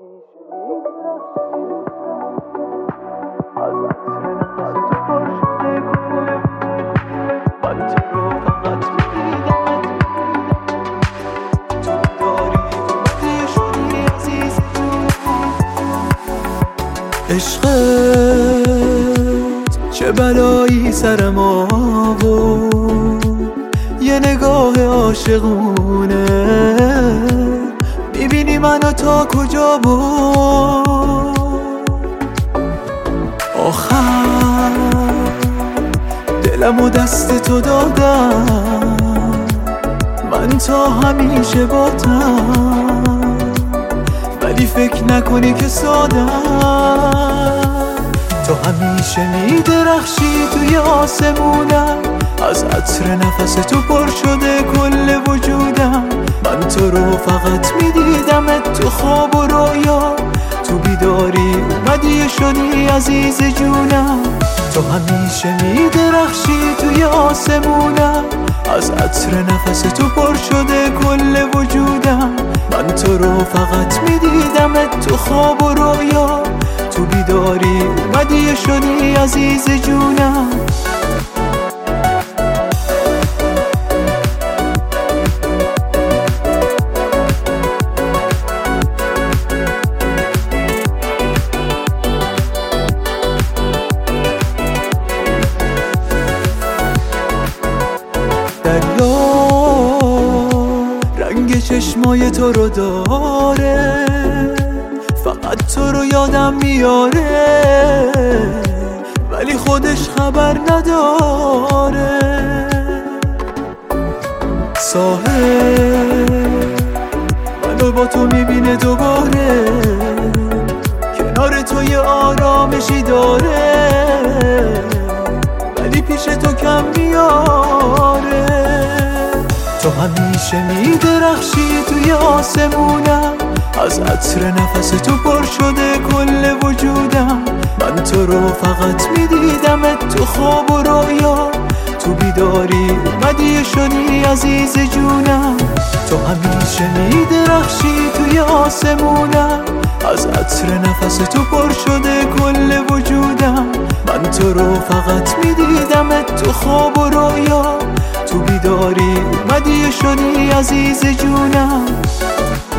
عشقت چه بلایی سرم آورد، یه نگاه عاشقونه میبینی منو تا کجا برد. آخر دلمو دست تو دادم، من تا همیشه باتم، ولی فکر نکنی که سادم. تو همیشه میدرخشی توی آسمونم، از عطر نفس تو پر شده کل وجودم. من تو رو فقط میدیدمت تو خواب و رویا، تو بیداری اومدی شدی عزیز جونم. تو همیشه میدرخشی توی آسمونم، از عطر نفس تو پر شده کل وجودم. من تو رو فقط میدیدمت تو خواب و رویا، تو بیداری اومدی شدی عزیز جونم. دریا رنگ چشمای تو رو داره، فقط تو رو یادم میاره، ولی خودش خبر نداره. ساحل منو با تو میبینه دوباره، کنار تو یه آرامشی داره، ولی پیش تو کم میاره. تو همیشه میدرخشی توی آسمونم، از عطر نفس تو پر شده کل وجودم. من تو رو فقط میدیدمت تو خواب و رویا، تو بیداری اومدی شدی عزیز جونم. تو همیشه میدرخشی توی آسمونم، از عطر نفس تو پر شده کل وجودم. من تو رو فقط میدیدمت تو خواب و رویا، تو بیداری اومدی شدی عزیز جونم.